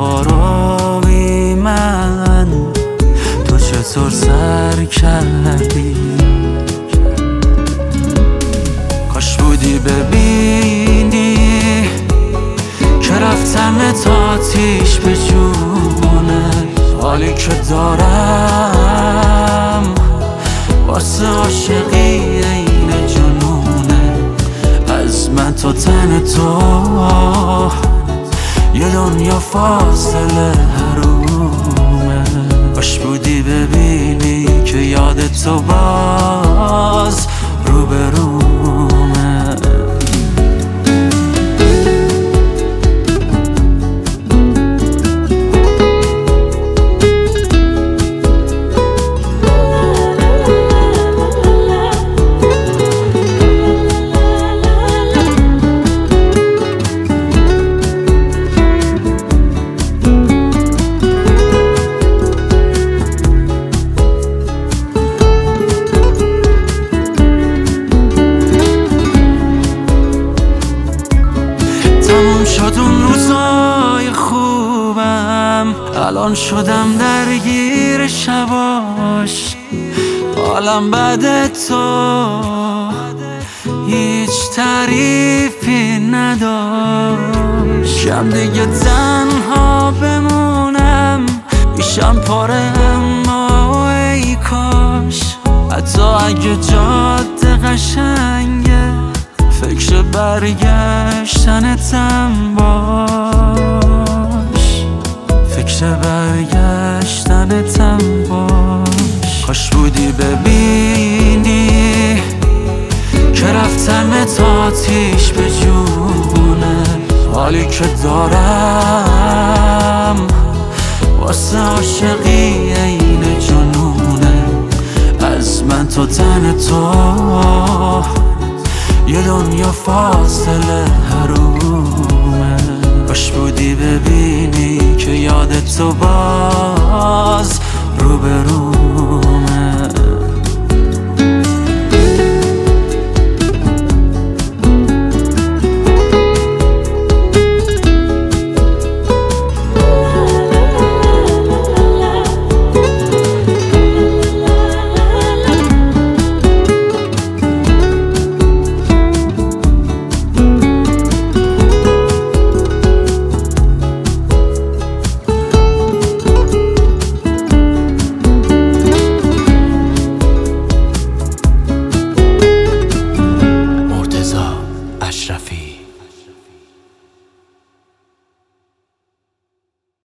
آرامی من تو چطور سر کردی؟ کاش بودی ببینی که رفتم تا آتیش به جونه. حالی که دارم واسه عاشقی این جنونه. از من تا تن تو یه دنیا فاصله حرومه. کاش بودی ببینی که یاد تو باز روبرومه. شد اون روزای خوبم، الان شدم درگیر شباش. حالم بعد تو هیچ تعریفی نداشت. کم دیگه تنها بمونم، میشم پاره اما ای کاش حتی اگه جاده قشنگه فکر برگشتنتم باش. فکر برگشتنتم باش. کاش بودی ببینی که رفتم تا آتیش به جونه. حالی که دارم واسه عاشقی این جنونه. از من تا تن تو یه دنیا فاصله حرومه. کاش بودی ببینی که یاد تو باز روبرومه.